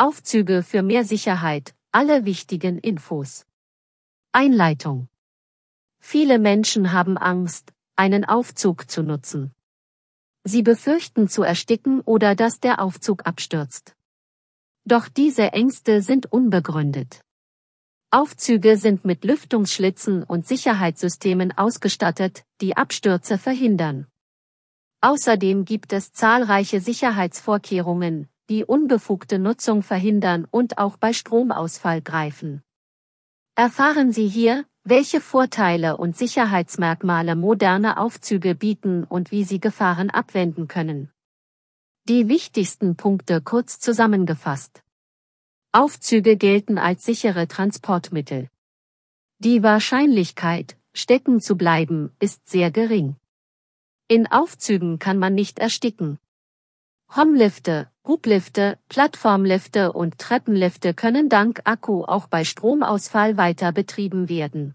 Aufzüge für mehr Sicherheit, alle wichtigen Infos. Einleitung. Viele Menschen haben Angst, einen Aufzug zu nutzen. Sie befürchten zu ersticken oder dass der Aufzug abstürzt. Doch diese Ängste sind unbegründet. Aufzüge sind mit Lüftungsschlitzen und Sicherheitssystemen ausgestattet, die Abstürze verhindern. Außerdem gibt es zahlreiche Sicherheitsvorkehrungen, die unbefugte Nutzung verhindern und auch bei Stromausfall greifen. Erfahren Sie hier, welche Vorteile und Sicherheitsmerkmale moderne Aufzüge bieten und wie Sie Gefahren abwenden können. Die wichtigsten Punkte kurz zusammengefasst. Aufzüge gelten als sichere Transportmittel. Die Wahrscheinlichkeit, stecken zu bleiben, ist sehr gering. In Aufzügen kann man nicht ersticken. Homlifte, Hublifte, Plattformlifte und Treppenlifte können dank Akku auch bei Stromausfall weiter betrieben werden.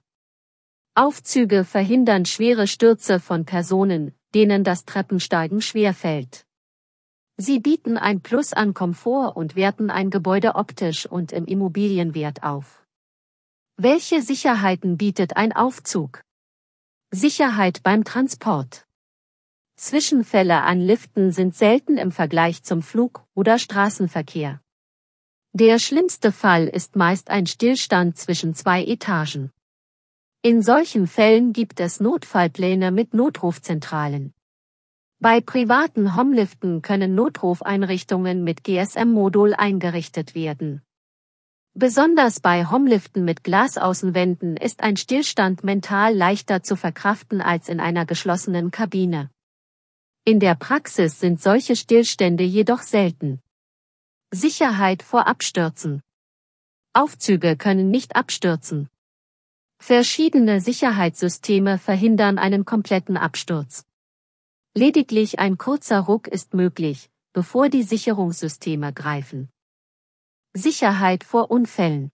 Aufzüge verhindern schwere Stürze von Personen, denen das Treppensteigen schwerfällt. Sie bieten ein Plus an Komfort und werten ein Gebäude optisch und im Immobilienwert auf. Welche Sicherheiten bietet ein Aufzug? Sicherheit beim Transport. Zwischenfälle an Liften sind selten im Vergleich zum Flug- oder Straßenverkehr. Der schlimmste Fall ist meist ein Stillstand zwischen zwei Etagen. In solchen Fällen gibt es Notfallpläne mit Notrufzentralen. Bei privaten Homliften können Notrufeinrichtungen mit GSM-Modul eingerichtet werden. Besonders bei Homliften mit Glasaußenwänden ist ein Stillstand mental leichter zu verkraften als in einer geschlossenen Kabine. In der Praxis sind solche Stillstände jedoch selten. Sicherheit vor Abstürzen. Aufzüge können nicht abstürzen. Verschiedene Sicherheitssysteme verhindern einen kompletten Absturz. Lediglich ein kurzer Ruck ist möglich, bevor die Sicherungssysteme greifen. Sicherheit vor Unfällen.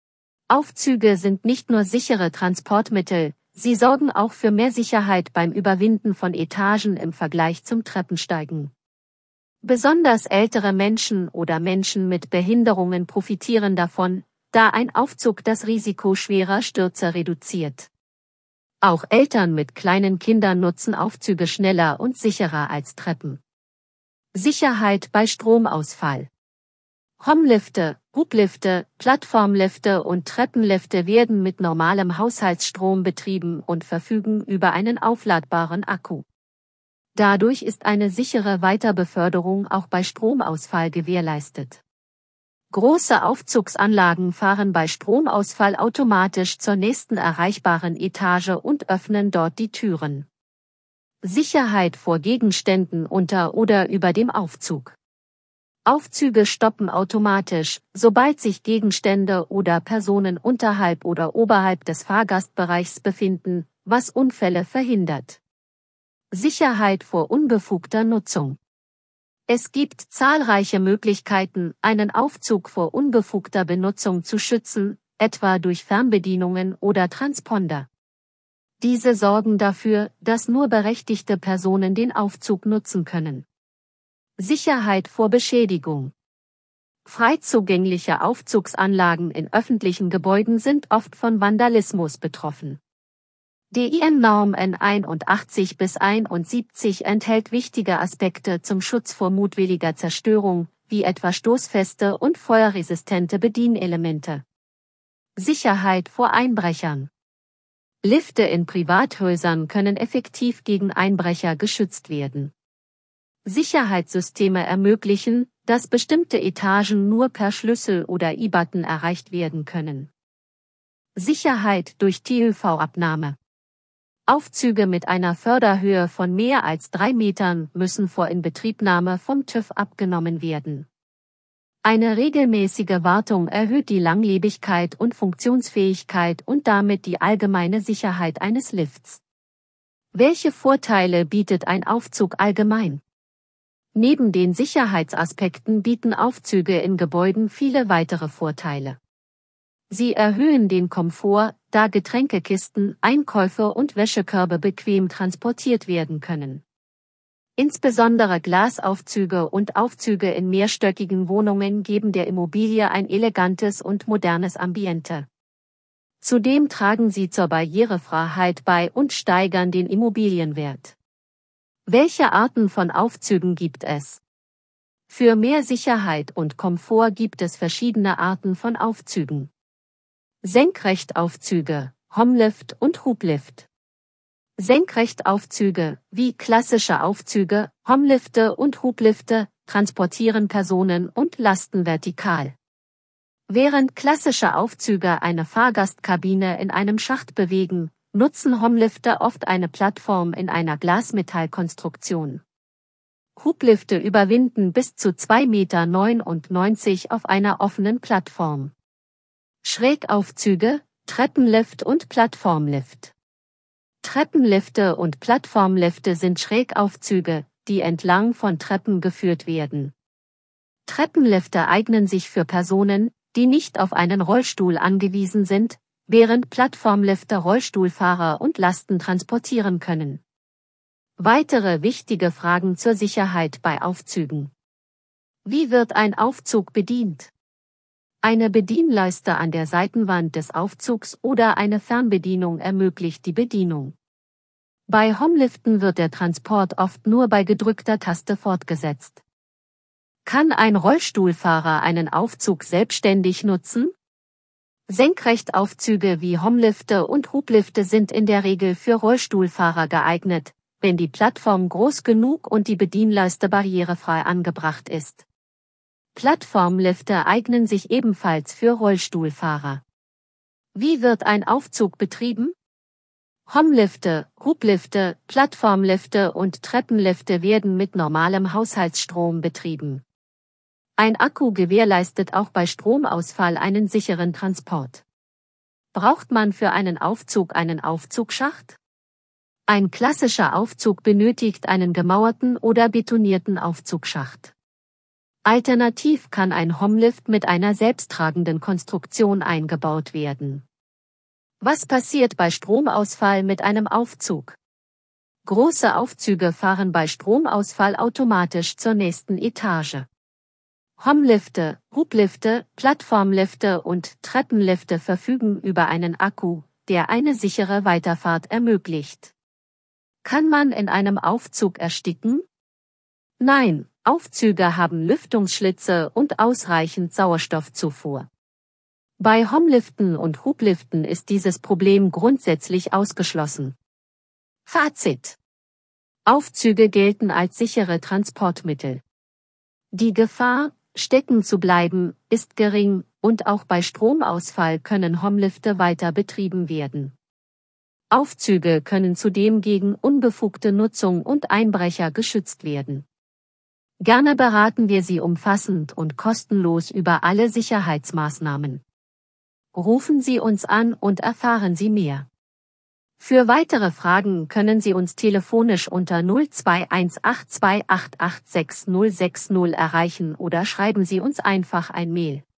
Aufzüge sind nicht nur sichere Transportmittel, sie sorgen auch für mehr Sicherheit beim Überwinden von Etagen im Vergleich zum Treppensteigen. Besonders ältere Menschen oder Menschen mit Behinderungen profitieren davon, da ein Aufzug das Risiko schwerer Stürze reduziert. Auch Eltern mit kleinen Kindern nutzen Aufzüge schneller und sicherer als Treppen. Sicherheit bei Stromausfall. Homlifte, Hublifte, Plattformlifte und Treppenlifte werden mit normalem Haushaltsstrom betrieben und verfügen über einen aufladbaren Akku. Dadurch ist eine sichere Weiterbeförderung auch bei Stromausfall gewährleistet. Große Aufzugsanlagen fahren bei Stromausfall automatisch zur nächsten erreichbaren Etage und öffnen dort die Türen. Sicherheit vor Gegenständen unter oder über dem Aufzug. Aufzüge stoppen automatisch, sobald sich Gegenstände oder Personen unterhalb oder oberhalb des Fahrgastbereichs befinden, was Unfälle verhindert. Sicherheit vor unbefugter Nutzung. Es gibt zahlreiche Möglichkeiten, einen Aufzug vor unbefugter Benutzung zu schützen, etwa durch Fernbedienungen oder Transponder. Diese sorgen dafür, dass nur berechtigte Personen den Aufzug nutzen können. Sicherheit vor Beschädigung. Frei zugängliche Aufzugsanlagen in öffentlichen Gebäuden sind oft von Vandalismus betroffen. Die IN-Norm N81 bis 71 enthält wichtige Aspekte zum Schutz vor mutwilliger Zerstörung, wie etwa stoßfeste und feuerresistente Bedienelemente. Sicherheit vor Einbrechern. Lifte in Privathäusern können effektiv gegen Einbrecher geschützt werden. Sicherheitssysteme ermöglichen, dass bestimmte Etagen nur per Schlüssel oder E-Button erreicht werden können. Sicherheit durch TÜV-Abnahme. Aufzüge mit einer Förderhöhe von mehr als 3 Metern müssen vor Inbetriebnahme vom TÜV abgenommen werden. Eine regelmäßige Wartung erhöht die Langlebigkeit und Funktionsfähigkeit und damit die allgemeine Sicherheit eines Lifts. Welche Vorteile bietet ein Aufzug allgemein? Neben den Sicherheitsaspekten bieten Aufzüge in Gebäuden viele weitere Vorteile. Sie erhöhen den Komfort, da Getränkekisten, Einkäufe und Wäschekörbe bequem transportiert werden können. Insbesondere Glasaufzüge und Aufzüge in mehrstöckigen Wohnungen geben der Immobilie ein elegantes und modernes Ambiente. Zudem tragen sie zur Barrierefreiheit bei und steigern den Immobilienwert. Welche Arten von Aufzügen gibt es? Für mehr Sicherheit und Komfort gibt es verschiedene Arten von Aufzügen. Senkrechtaufzüge, Homlift und Hublift. Senkrechtaufzüge, wie klassische Aufzüge, Homlifte und Hublifte, transportieren Personen und Lasten vertikal. Während klassische Aufzüge eine Fahrgastkabine in einem Schacht bewegen, nutzen Homlifte oft eine Plattform in einer Glasmetallkonstruktion. Hublifte überwinden bis zu 2,99 Meter auf einer offenen Plattform. Schrägaufzüge, Treppenlift und Plattformlift. Treppenlifte und Plattformlifte sind Schrägaufzüge, die entlang von Treppen geführt werden. Treppenlifte eignen sich für Personen, die nicht auf einen Rollstuhl angewiesen sind, während Plattformlifte Rollstuhlfahrer und Lasten transportieren können. Weitere wichtige Fragen zur Sicherheit bei Aufzügen. Wie wird ein Aufzug bedient? Eine Bedienleiste an der Seitenwand des Aufzugs oder eine Fernbedienung ermöglicht die Bedienung. Bei Homliften wird der Transport oft nur bei gedrückter Taste fortgesetzt. Kann ein Rollstuhlfahrer einen Aufzug selbstständig nutzen? Senkrechtaufzüge wie Homlifte und Hublifte sind in der Regel für Rollstuhlfahrer geeignet, wenn die Plattform groß genug und die Bedienleiste barrierefrei angebracht ist. Plattformlifte eignen sich ebenfalls für Rollstuhlfahrer. Wie wird ein Aufzug betrieben? Homlifte, Hublifte, Plattformlifte und Treppenlifte werden mit normalem Haushaltsstrom betrieben. Ein Akku gewährleistet auch bei Stromausfall einen sicheren Transport. Braucht man für einen Aufzug einen Aufzugsschacht? Ein klassischer Aufzug benötigt einen gemauerten oder betonierten Aufzugsschacht. Alternativ kann ein Homlift mit einer selbsttragenden Konstruktion eingebaut werden. Was passiert bei Stromausfall mit einem Aufzug? Große Aufzüge fahren bei Stromausfall automatisch zur nächsten Etage. Homlifte, Hublifte, Plattformlifte und Treppenlifte verfügen über einen Akku, der eine sichere Weiterfahrt ermöglicht. Kann man in einem Aufzug ersticken? Nein, Aufzüge haben Lüftungsschlitze und ausreichend Sauerstoffzufuhr. Bei Homliften und Hubliften ist dieses Problem grundsätzlich ausgeschlossen. Fazit: Aufzüge gelten als sichere Transportmittel. Die Gefahr, stecken zu bleiben, ist gering, und auch bei Stromausfall können Homlifte weiter betrieben werden. Aufzüge können zudem gegen unbefugte Nutzung und Einbrecher geschützt werden. Gerne beraten wir Sie umfassend und kostenlos über alle Sicherheitsmaßnahmen. Rufen Sie uns an und erfahren Sie mehr. Für weitere Fragen können Sie uns telefonisch unter 021828866060 erreichen oder schreiben Sie uns einfach ein Mail.